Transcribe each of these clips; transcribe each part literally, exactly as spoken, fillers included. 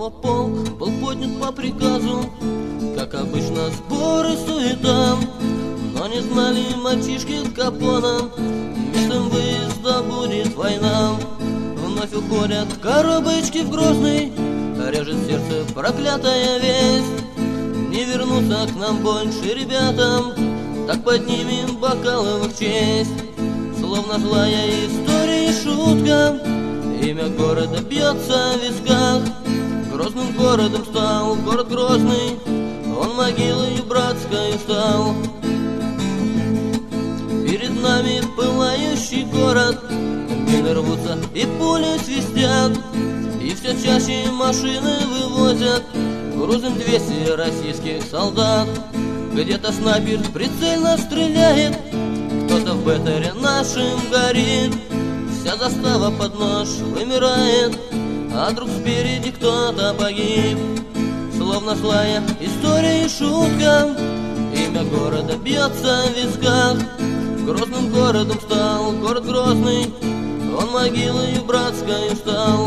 Снова полк был поднят по приказу, как обычно сборы суета. Но не знали мальчишки Капона, местом выезда будет война. Вновь уходят коробочки в Грозный, режет сердце проклятая весть. Не вернутся к нам больше ребятам, так поднимем бокалы в их честь. Словно злая история и шутка, имя города бьется в висках. Грозным городом стал город Грозный, он могилой братской стал. Перед нами пылающий город, мины рвутся и пули свистят, и все чаще машины вывозят грузом двести российских солдат. Где-то снайпер прицельно стреляет, кто-то в беттере нашим горит. Вся застава под нож вымирает, а вдруг спереди кто-то погиб. Словно злая история и шутка, имя города бьется в висках. Грозным городом стал город Грозный, он могилой братской стал.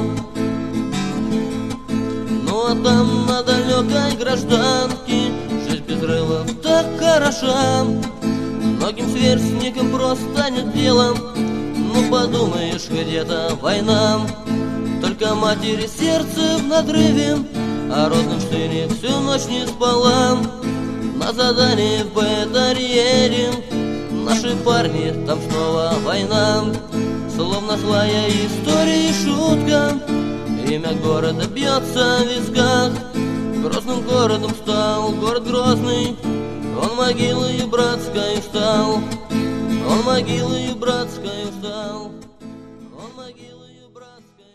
Ну а там на далекой гражданке жизнь без рылов так хороша. Многим сверстникам просто нет дела, ну подумаешь, где-то война. Только матери сердце в надрыве, а родным сыне всю ночь не спала. На задание в беттере едем, наши парни, там снова война. Словно злая история и шутка, имя города бьется в висках. Грозным городом стал город Грозный, он могилой братской стал. Он могилой братской стал. Он могилой братской.